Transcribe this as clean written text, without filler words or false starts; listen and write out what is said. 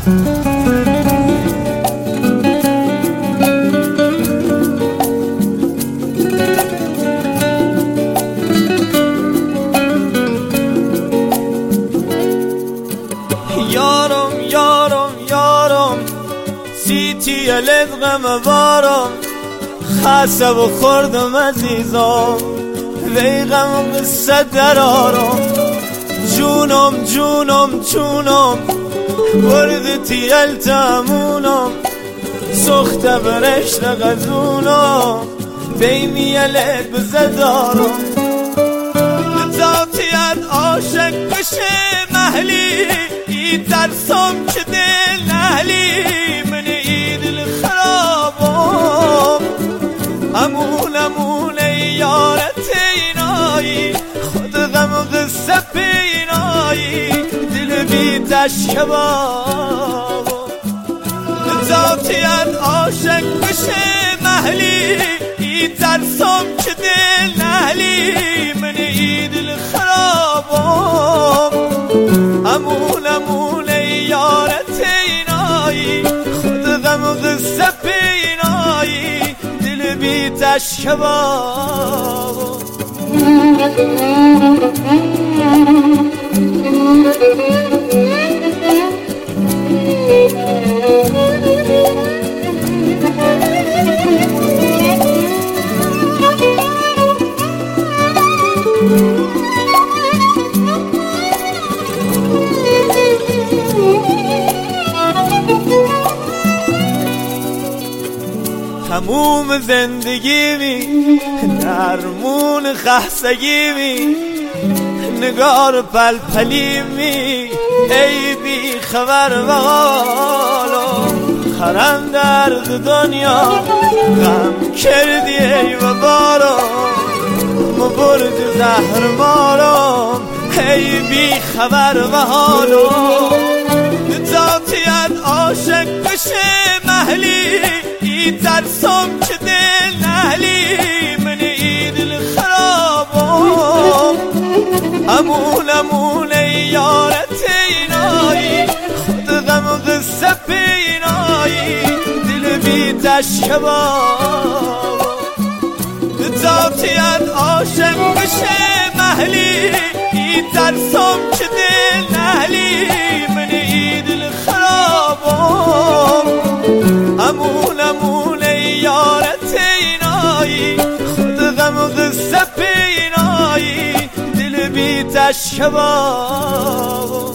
یارم یارم یارم سیتی لدغم وارم خسته و خوردم عزیزم وی غم قصه درارم جونم جونم جونم وردتی التمونم سخته برشت غزونم بیمی لد بزدارم ذاتیت عاشق بشه محلی ترسم که دل نهلی من دل خرابم امون امون یارت اینایی خود غم قصه پینایی دل بی تشکباب ذاتیت عاشق بشه محلی ترسم که دل نهلی من دل خرابم امون امون یارت اینایی خود غم قصه پینایی دل بی تشکباب تموم زندگی می درمون خستگی می نگار پلپلی می ای بی خبر و حالا خرم درد دنیا غم کردی ای و بارم مبرد زهر مارم ای بی خبر و حالا ذاتیت عاشق بشه محلی ترسم که دل نهلی من دل خرابم امون امون یارت اینایی خود غم قصه پینایی دل بی تشکباب ذاتیت عاشق بشه محلی ترسم که دل نهلی من دل خرابم امون امون یارت اینایی خود غم قصه پینایی دل بی تشکباب